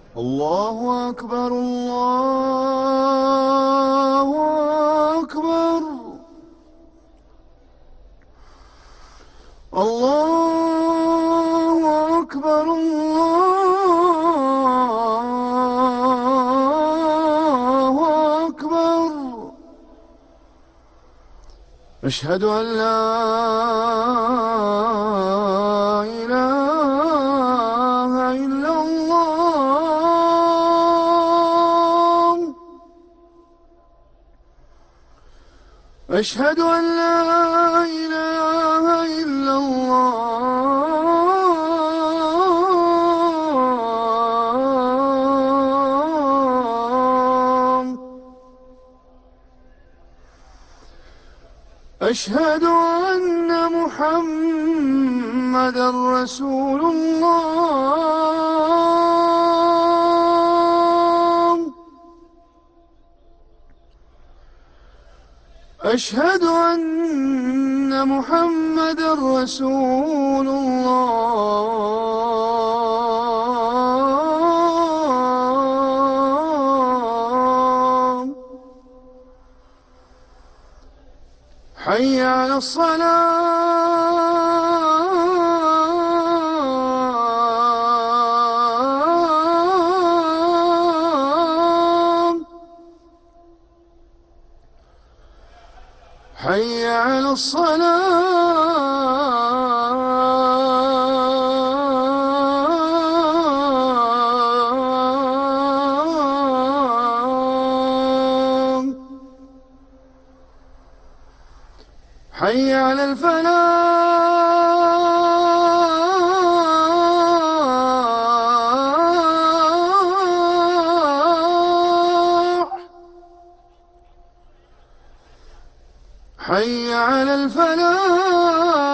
الله أكبر الله أكبر الله أكبر الله أكبر. أشهد أن لا إله إلا الله. أشهد أن لا إله إلا الله. أشهد أن محمدًا رسول الله. أشهد أن محمدًا رسول الله. حي على الصلاة. حي على الصلاة. حي على الفلاح. حي على الفلاح.